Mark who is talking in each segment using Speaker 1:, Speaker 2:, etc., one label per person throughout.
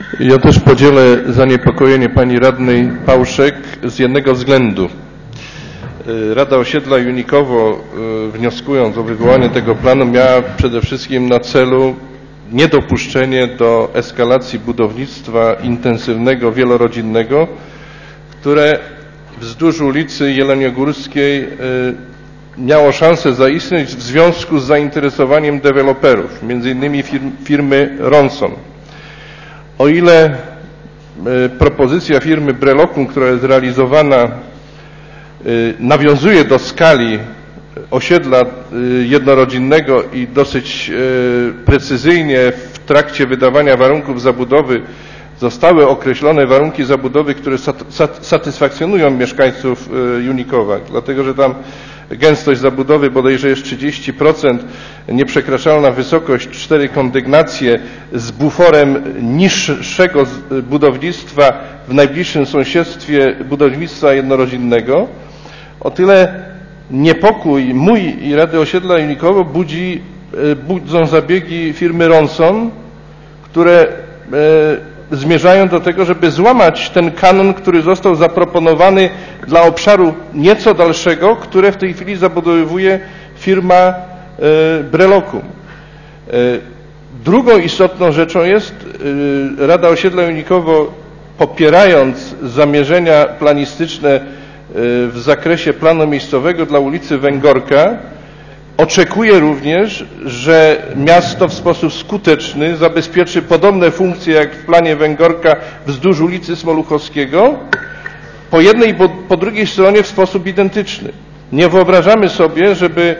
Speaker 1: Ja też podzielę zaniepokojenie pani radnej Pałszek z jednego względu. Rada Osiedla Junikowo, wnioskując o wywołanie tego planu, miała przede wszystkim na celu niedopuszczenie do eskalacji budownictwa intensywnego, wielorodzinnego, które wzdłuż ulicy Jeleniogórskiej miało szansę zaistnieć w związku z zainteresowaniem deweloperów, między innymi firmy Ronson. O ile propozycja firmy Brelocum, która jest realizowana, nawiązuje do skali osiedla jednorodzinnego i dosyć precyzyjnie w trakcie wydawania warunków zabudowy zostały określone warunki zabudowy, które satysfakcjonują mieszkańców Junikowa, dlatego że tam gęstość zabudowy bodajże jest 30%, nieprzekraczalna wysokość, 4 kondygnacje z buforem niższego budownictwa w najbliższym sąsiedztwie budownictwa jednorodzinnego. O tyle niepokój mój i Rady Osiedla Junikowo budzą zabiegi firmy Ronson, które zmierzają do tego, żeby złamać ten kanon, który został zaproponowany dla obszaru nieco dalszego, które w tej chwili zabudowuje firma Brelocum. Drugą istotną rzeczą jest, Rada Osiedla Junikowo, popierając zamierzenia planistyczne w zakresie planu miejscowego dla ulicy Węgorka, oczekuje również, że miasto w sposób skuteczny zabezpieczy podobne funkcje jak w planie Węgorka wzdłuż ulicy Smoluchowskiego, po jednej i po drugiej stronie w sposób identyczny. Nie wyobrażamy sobie, żeby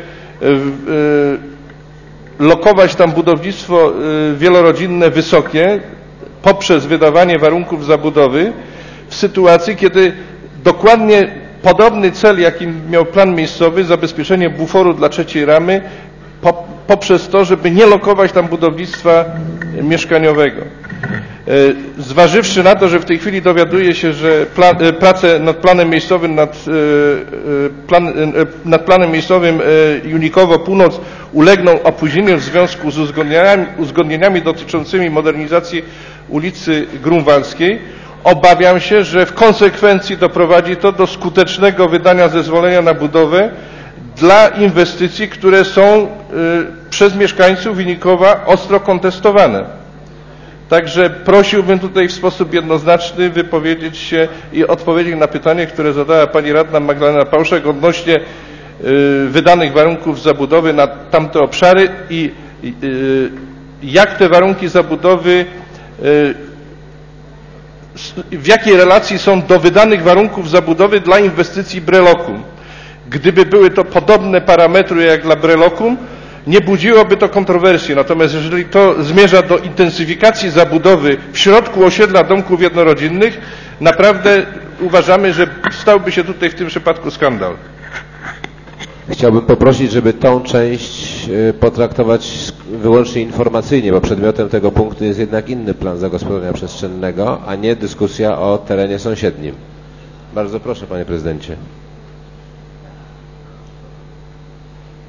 Speaker 1: lokować tam budownictwo wielorodzinne wysokie poprzez wydawanie warunków zabudowy w sytuacji, kiedy dokładnie podobny cel, jaki miał plan miejscowy, zabezpieczenie buforu dla trzeciej ramy, poprzez to, żeby nie lokować tam budownictwa mieszkaniowego. Zważywszy na to, że w tej chwili dowiaduje się, że prace nad planem miejscowym, nad planem miejscowym Junikowo Północ ulegną opóźnieniu w związku z uzgodnieniami dotyczącymi modernizacji ulicy Grunwaldzkiej, obawiam się, że w konsekwencji doprowadzi to do skutecznego wydania zezwolenia na budowę dla inwestycji, które są przez mieszkańców Junikowa ostro kontestowane. Także prosiłbym tutaj w sposób jednoznaczny wypowiedzieć się i odpowiedzieć na pytanie, które zadała pani radna Magdalena Pałszek odnośnie wydanych warunków zabudowy na tamte obszary i jak te warunki zabudowy, w jakiej relacji są do wydanych warunków zabudowy dla inwestycji Brelocum. Gdyby były to podobne parametry jak dla Brelocum, nie budziłoby to kontrowersji. Natomiast jeżeli to zmierza do intensyfikacji zabudowy w środku osiedla domków jednorodzinnych, naprawdę uważamy, że stałby się tutaj w tym przypadku skandal.
Speaker 2: Chciałbym poprosić, żeby tą część potraktować wyłącznie informacyjnie, bo przedmiotem tego punktu jest jednak inny plan zagospodarowania przestrzennego, a nie dyskusja o terenie sąsiednim. Bardzo proszę, panie prezydencie.